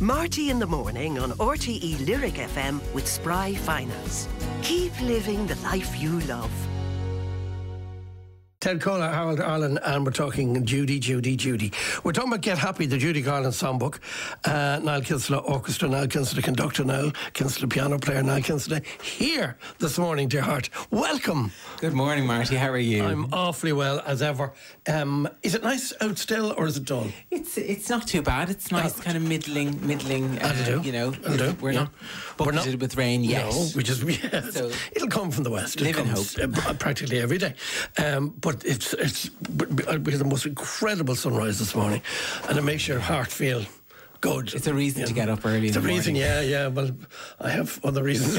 Marty in the morning on RTE Lyric FM with Spry Finance. Keep living the life you love. Ted Kola, Harold Arlen, and we're talking Judy. We're talking about Get Happy, the Judy Garland songbook. Niall Kinsella Orchestra, Niall Kinsella conductor, Niall Kinsella piano player, Niall Kinsella here this morning, dear heart. Welcome. Good morning, Marty. How are you? I'm awfully well, as ever. Is it nice out still, or is it dull? It's not too bad. It's nice, kind of middling. We're not bucketed with rain yet. No, so it'll come from the west. Live in hope. Practically every day. But we had the most incredible sunrise this morning, and it makes your heart feel good. It's a reason to get up early. It's in the a reason, morning. yeah. Well, I have other reasons.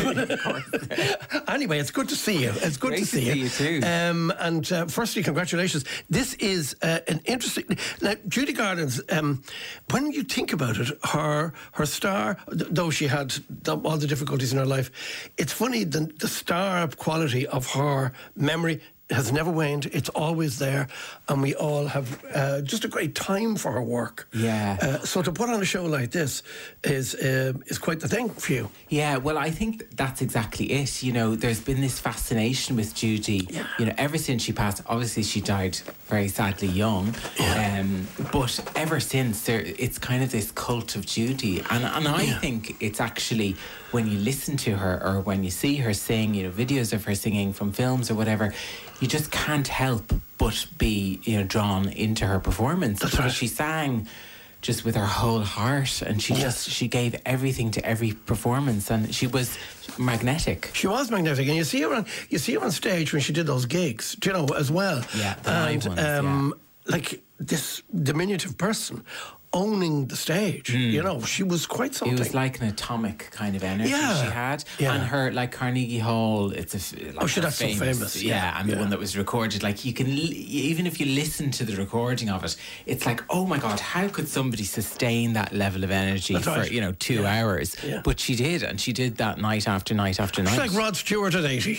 Anyway, it's good to see you. It's good to see you too. And firstly, congratulations. This is an interesting. Now, Judy Garland's. When you think about it, her star, though she had all the difficulties in her life, it's funny the star quality of her memory has never waned. It's always there, and we all have just a great time for her work. Yeah. So to put on a show like this is quite the thing for you. Yeah. Well, I think that's exactly it. You know, there's been this fascination with Judy. Yeah. You know, ever since she passed. Obviously, she died very sadly young. Yeah. But ever since, it's kind of this cult of Judy, and I think it's actually, when you listen to her or when you see her sing, you know, videos of her singing from films or whatever, you just can't help but be, you know, drawn into her performance. That's because right. she sang just with her whole heart, and she gave everything to every performance, and she was magnetic. She was magnetic, and you see her on stage when she did those gigs, you know, as well. Yeah, the live ones, like this diminutive person owning the stage. You know, she was quite something. It was like an atomic kind of energy she had. Yeah. And her, like Carnegie Hall, it's that's so famous. Yeah, and the one that was recorded, like you can, even if you listen to the recording of it, it's like, oh my God, how could somebody sustain that level of energy for, 2 hours? Yeah. But she did, and she did that night after night after night. It's like Rod Stewart at 80.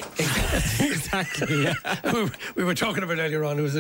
Exactly, yeah. we were talking about earlier on, who was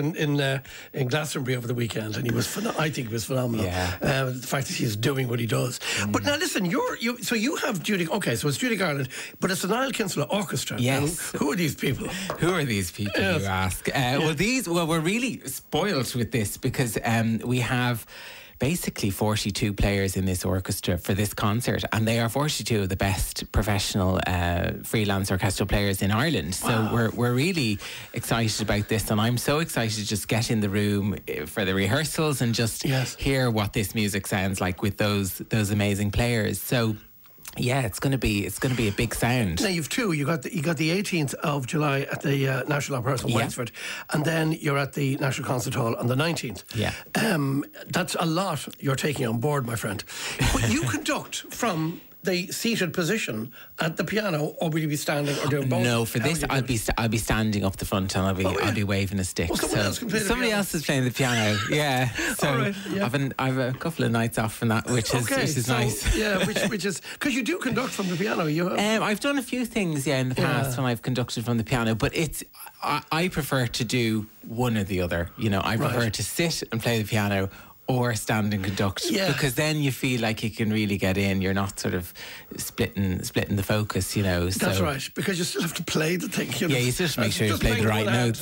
in Glastonbury over the weekend, and I think he was phenomenal. Yeah. The fact that he's doing what he does. But now listen, so you have Judy. Okay, so it's Judy Garland, but it's the Niall Kinsella Orchestra. Yes. Who are these people? Who are these people? Yes. You ask. Well, we're really spoiled with this because we have basically 42 players in this orchestra for this concert, and they are 42 of the best professional freelance orchestral players in Ireland. So we're really excited about this, and I'm so excited to just get in the room for the rehearsals and just hear what this music sounds like with those amazing players. So yeah, it's going to be a big sound. Now you've two. You got the 18th of July at the National Opera House in Wexford, and then you're at the National Concert Hall on the 19th. Yeah, that's a lot you're taking on board, my friend. But you conduct from the seated position at the piano, or will you be standing or doing both? No, for this I'll be standing up the front, and I'll be waving a stick. Well, somebody else is playing the piano. Yeah, so all right, yeah. I've a couple of nights off from that, which is nice. Yeah, which is because you do conduct from the piano. I've done a few things in the past when I've conducted from the piano, but I prefer to do one or the other. You know, I prefer to sit and play the piano or stand and conduct, because then you feel like you can really get in. You're not sort of splitting the focus, you know. So. That's right, because you still have to play the thing. You know, you still have to make sure you play the right notes.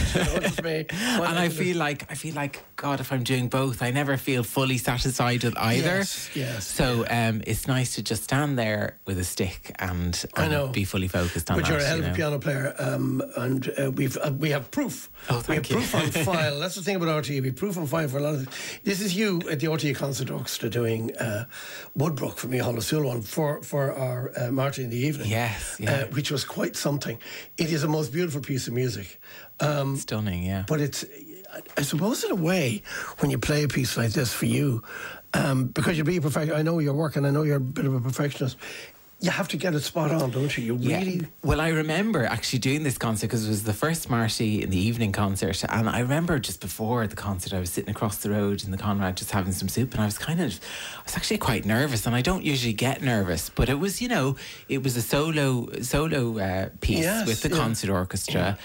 And I feel like, God, if I'm doing both, I never feel fully satisfied with either. Yes. So it's nice to just stand there with a stick and be fully focused on that. But you're a hell of a piano player, and we have proof. Oh, thank you. We have proof on file. That's the thing about RTE. We have proof on file for a lot of things. This is you at the RTE Concert Orchestra doing Woodbrook from Micheál O'Sullivan for our Marty in the Evening. Yes, which was quite something. It is a most beautiful piece of music. Stunning, yeah. But it's, I suppose in a way, when you play a piece like this for you, because you're being perfect, I know your work and I know you're a bit of a perfectionist, you have to get it spot on, don't you? Well, I remember actually doing this concert because it was the first Marty in the Evening concert, and I remember just before the concert I was sitting across the road in the Conrad just having some soup, and I was actually quite nervous, and I don't usually get nervous, but it was, it was a solo piece with the concert orchestra,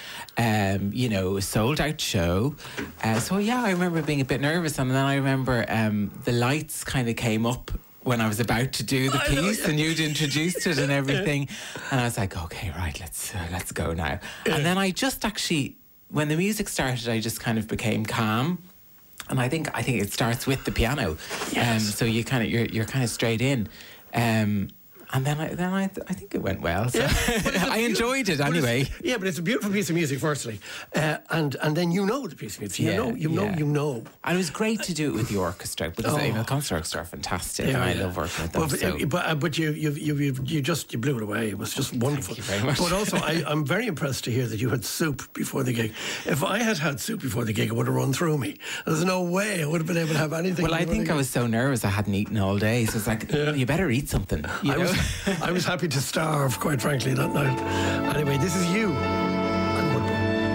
a sold out show, so I remember being a bit nervous, and then I remember the lights kind of came up when I was about to do the piece and you'd introduced it and everything. And I was like, okay, right, let's go now. And then I just actually, when the music started, I just kind of became calm. And I think it starts with the piano. Yes. So you're kind of straight in. And then I think it went well. So I enjoyed it anyway. But it's a beautiful piece of music, firstly, and then you know the piece of music. You know. And it was great to do it with the orchestra because the concert orchestra are fantastic, and I love working with them. But you blew it away. It was just wonderful. Thank you very much. But also, I'm very impressed to hear that you had soup before the gig. If I had soup before the gig, it would have run through me. There's no way I would have been able to have anything. Well, I think I was so nervous I hadn't eaten all day, so it's like you better eat something. I was happy to starve, quite frankly, that night. Anyway, this is you. And Woodbrook.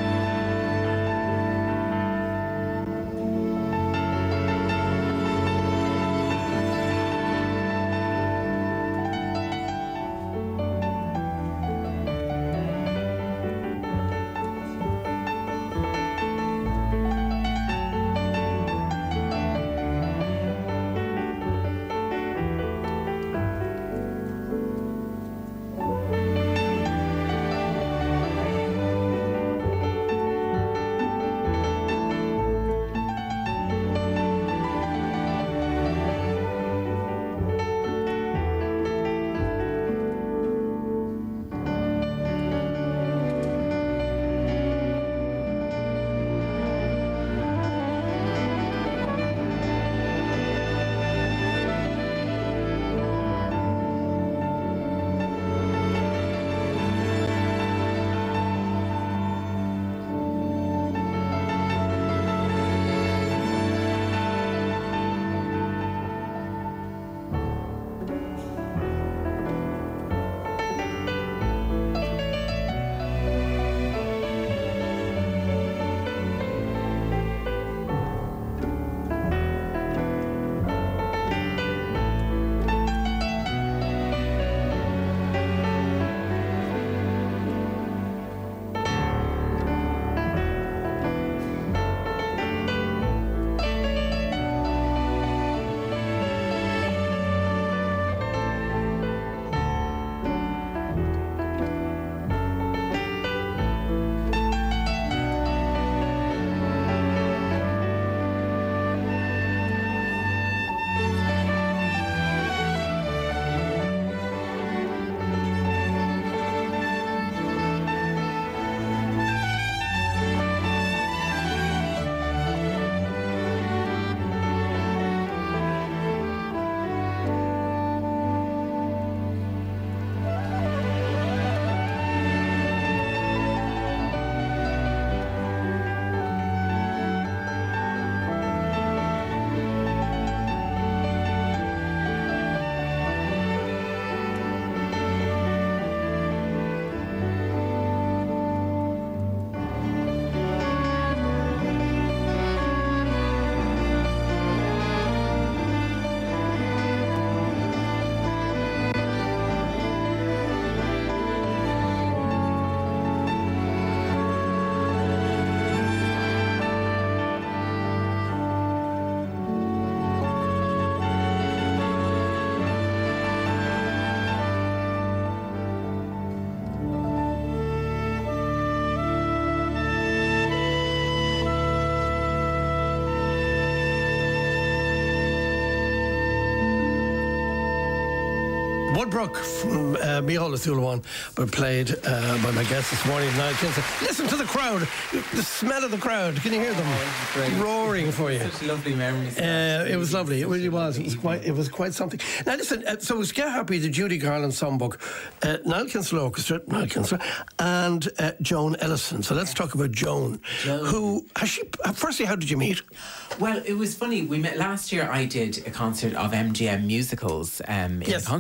Woodbrook from Micheál Sulawan, but played by my guest this morning, Niall Kinsella. Listen to the crowd, the smell of the crowd. Can you hear them roaring for you? Such lovely memories. It was lovely. It really was. It was quite something. Now listen, so it was Get Happy, the Judy Garland songbook, Niall Kinsella Orchestra, Niall Kinsella, and Joan Ellison. So let's talk about Joan. Who has she? Firstly, how did you meet? Well, it was funny. We met last year. I did a concert of MGM musicals in a concert hall,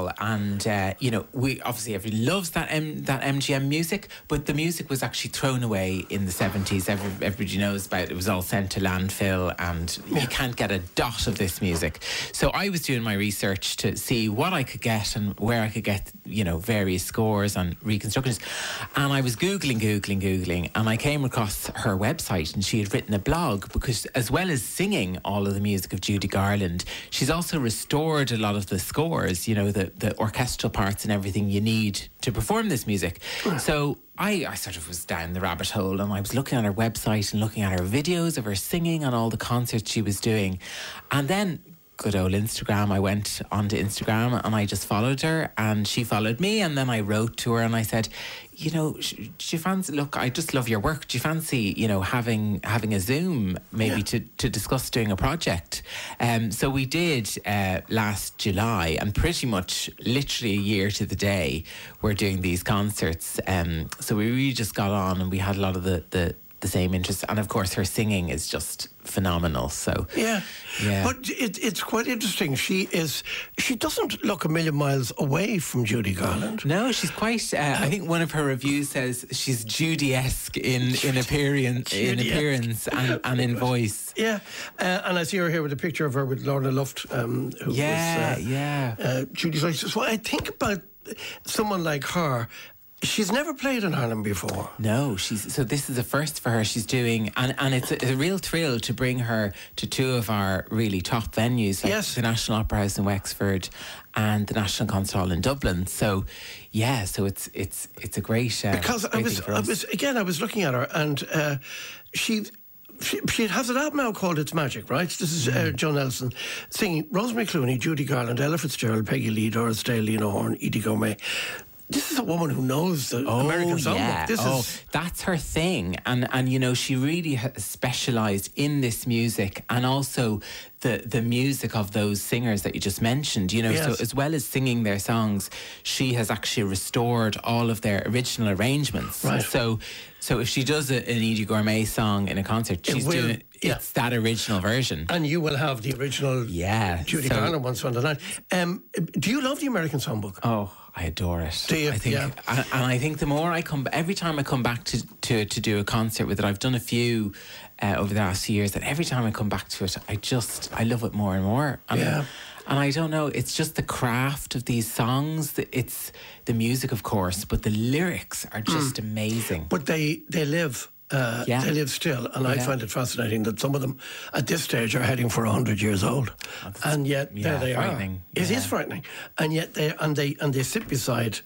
and we obviously everybody loves that MGM music, but the music was actually thrown away in the 70s. Everybody knows about it. It was all sent to landfill, and you can't get a dot of this music. So I was doing my research to see what I could get and where I could get various scores and reconstructions, and I was googling, and I came across her website, and she had written a blog, because as well as singing all of the music of Judy Garland, she's also restored a lot of the scores, the orchestral parts and everything you need to perform this music. So I sort of was down the rabbit hole, and I was looking at her website and looking at her videos of her singing and all the concerts she was doing. And then good old Instagram, I went onto Instagram and I just followed her, and she followed me, and then I wrote to her and I said, do you fancy, look, I just love your work. Do you fancy, having a Zoom maybe to discuss doing a project? So we did last July, and pretty much literally a year to the day we're doing these concerts. So we really just got on, and we had a lot of the same interest, and of course her singing is just phenomenal. So yeah. But it's quite interesting. She doesn't look a million miles away from Judy Garland. No, she's quite. I think one of her reviews says she's Judy-esque in appearance and in voice. Yeah, and I see her here with a picture of her with Lorna Luft, who was Judy's wife. So I think about someone like her. She's never played in Ireland before. No, so this is a first for her. She's doing, and it's a real thrill to bring her to two of our really top venues, like the National Opera House in Wexford and the National Concert Hall in Dublin. So, so it's a great because great I was looking at her, and she has an album now called It's Magic, right? This is Joan Nelson singing Rosemary Clooney, Judy Garland, Ella Fitzgerald, Peggy Lee, Doris Day, Lena Horne, Edie Gourmet. This is a woman who knows the American songbook. That's her thing. And she really has specialised in this music, and also the music of those singers that you just mentioned, So as well as singing their songs, she has actually restored all of their original arrangements. Right. So if she does an Edie Gourmet song in a concert, she's doing it. It's that original version. And you will have the original Judy Garland once on the night. Do you love the American songbook? Oh, I adore it. Do you? I think, and I think the more every time I come back to do a concert with it, I've done a few over the last few years, and every time I come back to it, I love it more and more. And I don't know, it's just the craft of these songs. It's the music, of course, but the lyrics are just amazing. But they live. They live still, and I find it fascinating that some of them at this stage are heading for 100 years old, and yet there they are. It is frightening, and yet they sit beside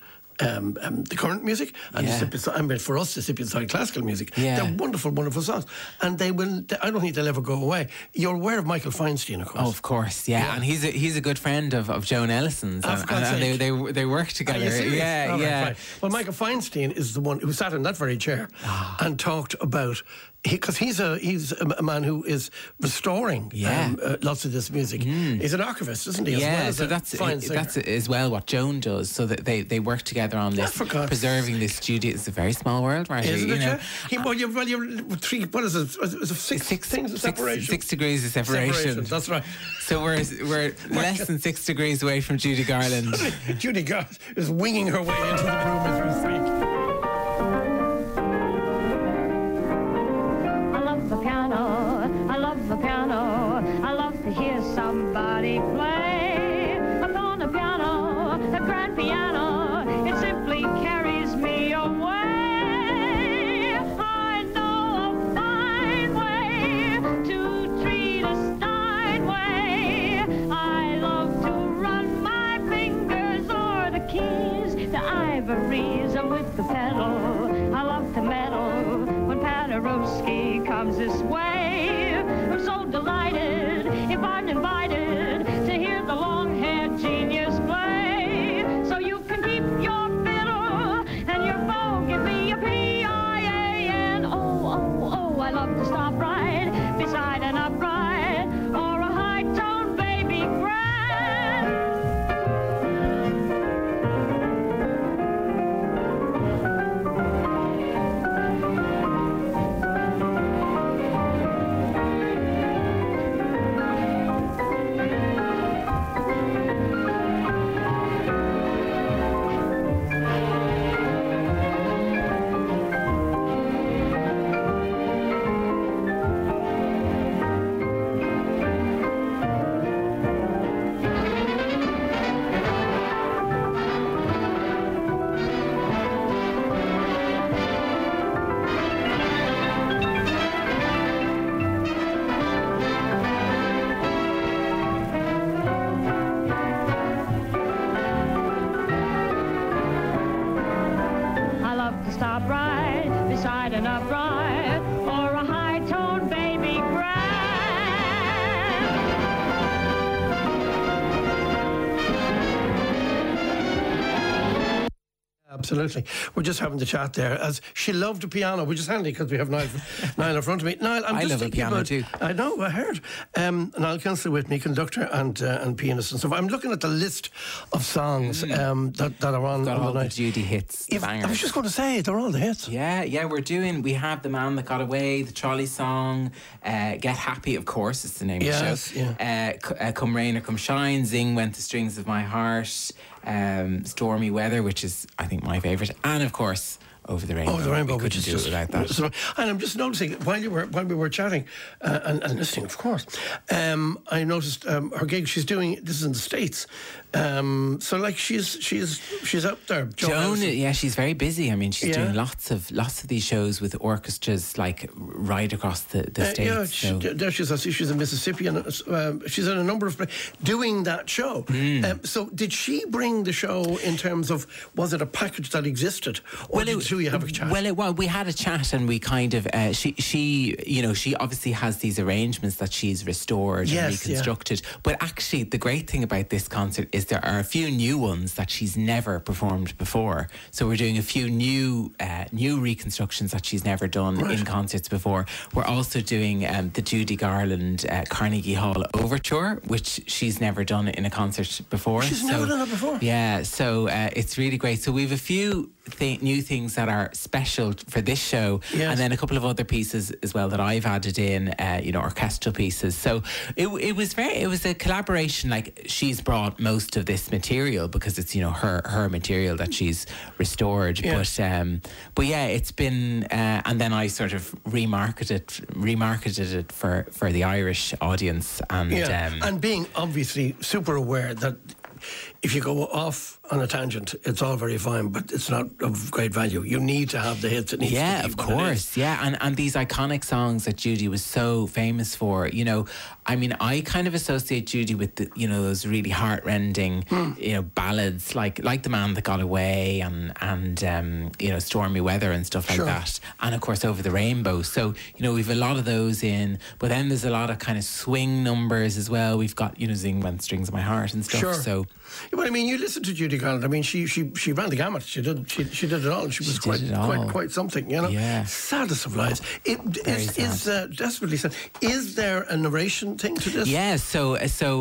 the current music, and they sit beside, for us, they sit beside classical music. They're wonderful, wonderful songs, and I don't think they'll ever go away. You're aware of Michael Feinstein, of course. Oh, of course, and he's a good friend of Joan Ellison's, and they work together. Right. Well, Michael Feinstein is the one who sat in that very chair and talked about, because he's a man who is restoring lots of this music. He's an archivist, isn't he? That's as well what Joan does. So that they work together on this, preserving this Judy. It's a very small world, right? Isn't it? You're three. What is it? Is it six things of separation? 6 degrees of separation. That's right. So we're less than 6 degrees away from Judy Garland. Judy Garland is winging her way into the room as we speak. I love to hear somebody play upon a piano, a grand piano. It simply carries me away. I know a fine way to treat a Steinway. I love to run my fingers o'er the keys, the ivories with the pedal. I love to meddle when Paderewski comes this way. I'm so delighted if I'm invited to hear the long-haired genius play. So you can keep your fiddle and your bow, give me a P-I-A-N. Oh, I love to stop right beside an upright or a high-tone baby grand. Absolutely. We're just having the chat there as she loved the piano, which is handy because we have Niall in front of me. Niall, I love a piano too. I know, I heard. Niall Kinsler with me, conductor and pianist and stuff. I'm looking at the list of songs that are on Got the all the night. Judy hits, bangers. I was just going to say, they're all the hits. Yeah, we have The Man That Got Away, the Trolley Song, Get Happy, of course, it's the name of the show. Yeah. Come Rain or Come Shine, Zing Went the Strings of My Heart, Stormy Weather, which is, I think, my favourite, and of course, Over the Rainbow. Over the Rainbow, we which is couldn't do it just without that. So, and I'm just noticing while we were chatting and listening, of course. I noticed her gig. She's doing this is in the States, so like she's out there. Joan, yeah, she's very busy. I mean, she's doing lots of these shows with orchestras, like right across the states. Yeah, there she's in Mississippi, and she's in a number of doing that show. So, did she bring the show in terms of, was it a package that existed, or did you have a chat? Well, we had a chat, and we kind of she obviously has these arrangements that she's restored and reconstructed. But actually, the great thing about this concert is there are a few new ones that she's never performed before. So we're doing a few new reconstructions that she's never done in concerts before. We're also doing the Judy Garland Carnegie Hall Overture, which she's never done in a concert before. She's never done it before. Yeah, so it's really great. So we have a few new things that are special for this show, and then a couple of other pieces as well that I've added in, orchestral pieces. So it was a collaboration. Like, she's brought most of this material because it's her material that she's restored. But yeah, it's been and then I sort of remarketed it for the Irish audience, and being obviously super aware that if you go off on a tangent, it's all very fine, but it's not of great value. You need to have the hits. It needs to be of course. Yeah, and these iconic songs that Judy was so famous for. I mean, I kind of associate Judy with those really heartrending, ballads like The Man That Got Away and Stormy Weather and stuff like that. And of course, Over the Rainbow. So we've a lot of those in, but then there's a lot of kind of swing numbers as well. We've got Zing Went the Strings of My Heart and stuff. Sure. So, but I mean, you listen to Judy Garland. I mean, she ran the gamut. She did it all. She was quite something. Yeah. Saddest of lives. It is desperately sad. Is there a narration thing to this? Yeah. So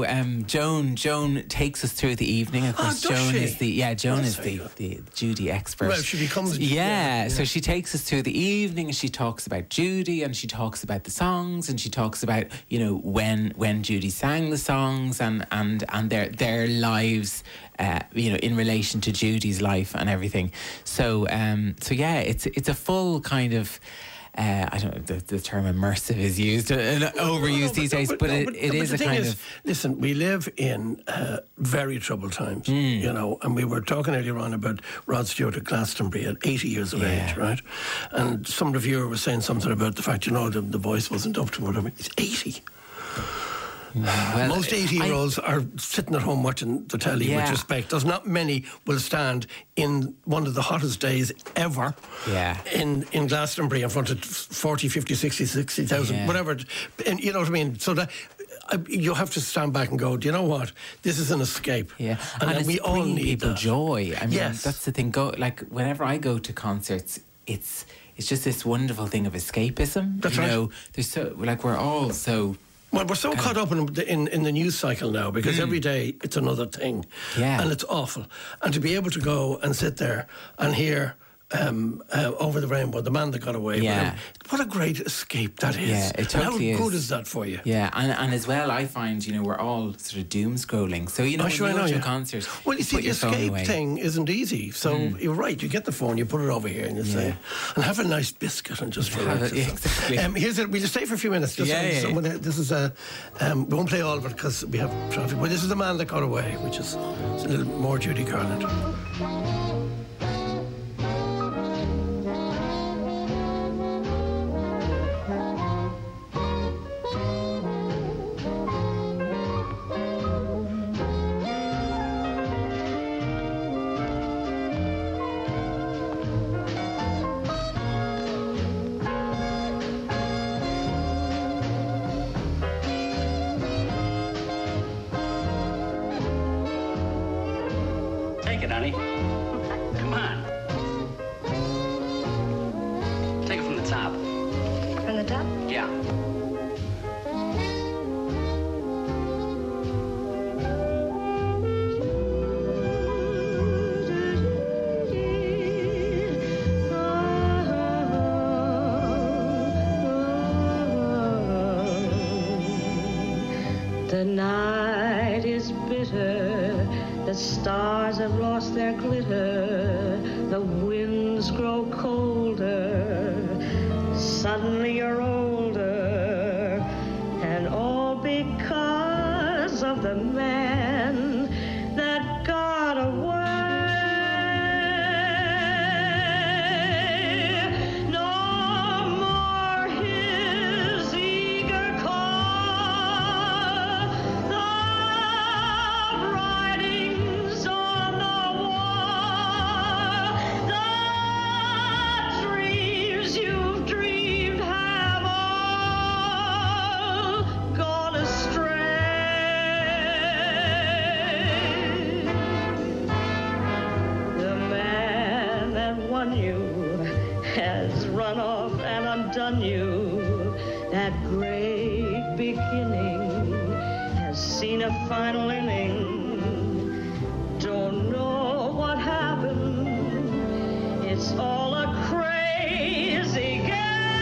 Joan takes us through the evening. Of course, Joan is the Judy expert. Well, she becomes. Yeah. So she takes us through the evening, and she talks about Judy, and she talks about the songs, and she talks about when Judy sang the songs, and their lives. In relation to Judy's life and everything. So yeah, it's a full kind of. I don't know if the term immersive is used and overused these days, but it is a kind of. Listen, we live in very troubled times, and we were talking earlier on about Rod Stewart at Glastonbury at 80 years of age, right? And some reviewer was saying something about the fact, the voice wasn't up to whatever. He's 80. Well, most 80-year-olds are sitting at home watching the telly with respect. There's not many will stand in one of the hottest days ever in Glastonbury in front of 40, 50, 60, 60,000, whatever. And you know what I mean? So that you have to stand back and go, do you know what? This is an escape. Yeah. And we all need people that. Joy. I mean, that's the thing. Whenever I go to concerts, it's just this wonderful thing of escapism. That's right. There's we're all so... Well, we're so caught up in the news cycle now because every day it's another thing. Yeah. And it's awful. And to be able to go and sit there and hear Over the Rainbow, The Man That Got Away. Yeah. What a great escape that is. Yeah, it totally is. How is. good is that for you? Yeah, and as well, I find, we're all sort of doom scrolling. So, when you go to a concert, well, you see, the escape thing isn't easy. So, you're right, you get the phone, you put it over here and you say, and have a nice biscuit and just relax. Exactly. We'll just stay for a few minutes. This is we won't play all of it because we have traffic, but this is The Man That Got Away, which is a little more Judy Garland. Take it, honey. Come on. The night is bitter, the stars have lost their glitter, the winds grow colder, suddenly you're older, and all because of the man that got away. Undone you. That great beginning has seen a final inning. Don't know what happened. It's all a crazy game.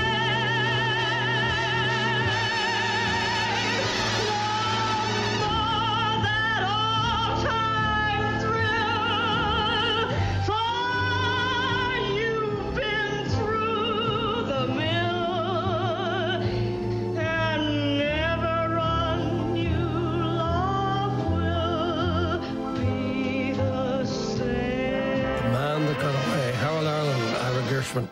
No more that all-time thrill, for you've been through the mill, and never run you love will be the same. Man that got away. Harold Arlen, Ira Gershwin.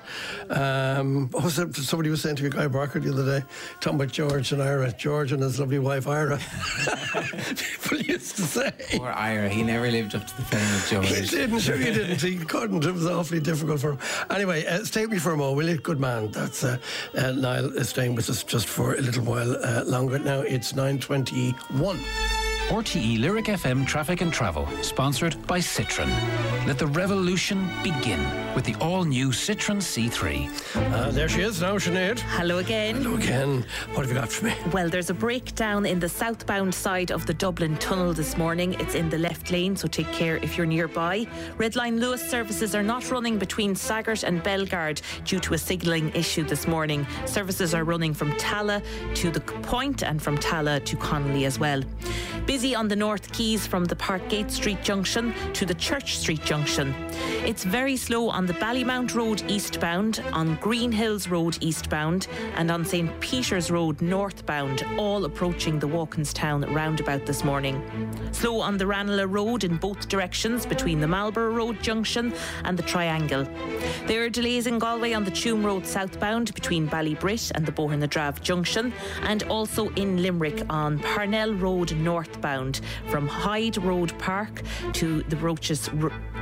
Somebody was saying to me, Guy Barker, the other day, talking about George and Ira. George and his lovely wife, Ira. People used to say. Poor Ira, he never lived up to the fame of George. He didn't, sure he didn't. He couldn't. It was awfully difficult for him. Anyway, stay with me for a moment, will you? Good man. That's Niall is staying with us just for a little while longer. Now it's 9:21. RTE Lyric FM Traffic and Travel, sponsored by Citroën. Let the revolution begin with the all-new Citroën C3. There she is now, Sinead. Hello again. Hello again. What have you got for me? Well, there's a breakdown in the southbound side of the Dublin Tunnel this morning. It's in the left lane, so take care if you're nearby. Red Line Lewis services are not running between Saggart and Bellegarde due to a signalling issue this morning. Services are running from Talla to the Point and from Talla to Connolly as well. Busy on the North Quays from the Parkgate Street junction to the Church Street junction. It's very slow on the Ballymount Road eastbound, on Green Hills Road eastbound, and on St. Peter's Road northbound, all approaching the Walkinstown roundabout this morning. Slow on the Ranelagh Road in both directions between the Marlborough Road junction and the Triangle. There are delays in Galway on the Tuam Road southbound between Ballybrit and the Bohernadrave junction, and also in Limerick on Parnell Road northbound from Hyde Road Park to the Roaches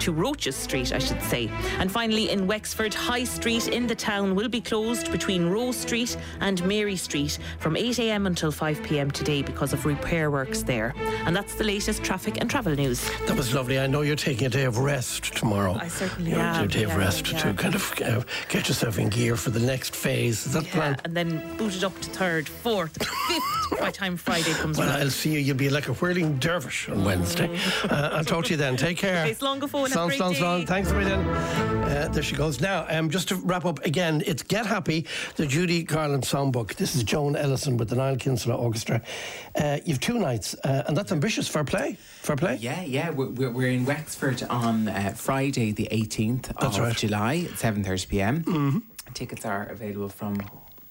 Street, I should say. And finally in Wexford, High Street in the town will be closed between Rose Street and Mary Street from 8 a.m. until 5 p.m. today because of repair works there. And that's the latest traffic and travel news. That was lovely. I know you're taking a day of rest tomorrow. I certainly am. A day of rest yeah. to kind of get yourself in gear for the next phase. Is that the plan? And then boot it up to third, fourth, fifth by the time Friday comes around. Well, I'll see you. You'll be like a whirling dervish on Wednesday. I'll talk to you then. Take care. Okay, slán go fóin. Slán. Thanks for then. There she goes. Now, just to wrap up again, it's Get Happy, the Judy Garland songbook. This is Joan Ellison with the Niall Kinsella Orchestra. You've 2 nights, and that's ambitious. Fair play. Yeah. We're in Wexford on Friday the 18th of July at 7:30 p.m. Mm-hmm. Tickets are available from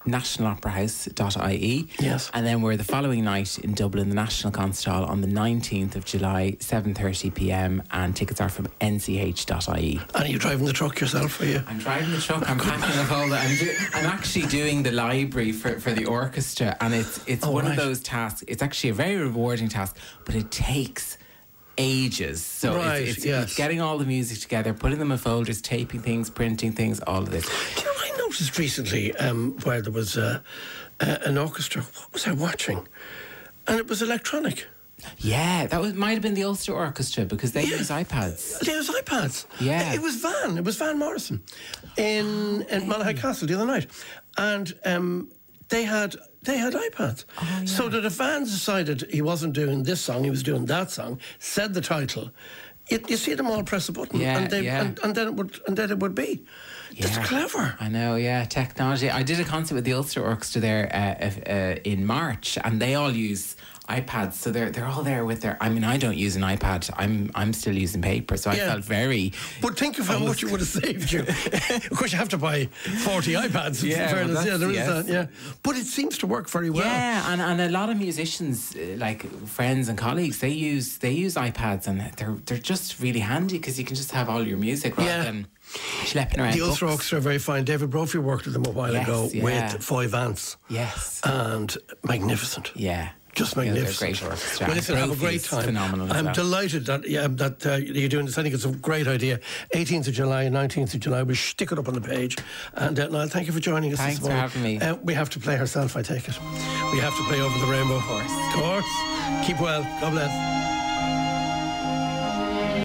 nationaloperahouse.ie. Yes. And then we're the following night in Dublin, the National Concert Hall on the 19th of July, 7:30 p.m. and tickets are from nch.ie. And are you driving the truck yourself, are you? I'm driving the truck, I'm packing up all that. I'm actually doing the library for the orchestra, and it's one of those tasks. It's actually a very rewarding task, but it takes ages. So it's getting all the music together, putting them in folders, taping things, printing things, all of this. Do you know, I noticed recently where there was an orchestra. What was I watching? And it was electronic. Yeah, might have been the Ulster Orchestra because they use iPads. They use iPads. Yeah. It was Van Morrison in Malahide Castle the other night. And they had iPads. Oh, yeah. So that if Van decided he wasn't doing this song, he was doing that song, said the title, you see them all press a button, and then it would be. That's clever. I know, yeah, technology. I did a concert with the Ulster Orchestra there in March, and they all use iPads, so they're all there with their. I mean, I don't use an iPad. I'm still using paper, so I felt very. But think of how much it would have saved you. Of course, you have to buy 40 iPads. Yeah, in fairness. well, Yeah, there is yes. that. Yeah, but it seems to work very well. Yeah, and a lot of musicians, like friends and colleagues, they use iPads, and they're just really handy because you can just have all your music rather than schlepping around. The books. Ultra are very fine. David Brophy worked with them a while ago with Foy Vance. Yes. And magnificent. Yeah. Just Yeah, they're magnificent. great orchestra. Well, listen, have a great Brophy's time. phenomenal as I'm well. delighted that you're doing this. I think it's a great idea. 18th of July and 19th of July. We'll stick it up on the page. And Niall, thank you for joining us Thanks this for morning. having me. We have to play herself, I take it. We have to play Over the Rainbow. Of course. Keep well. God bless.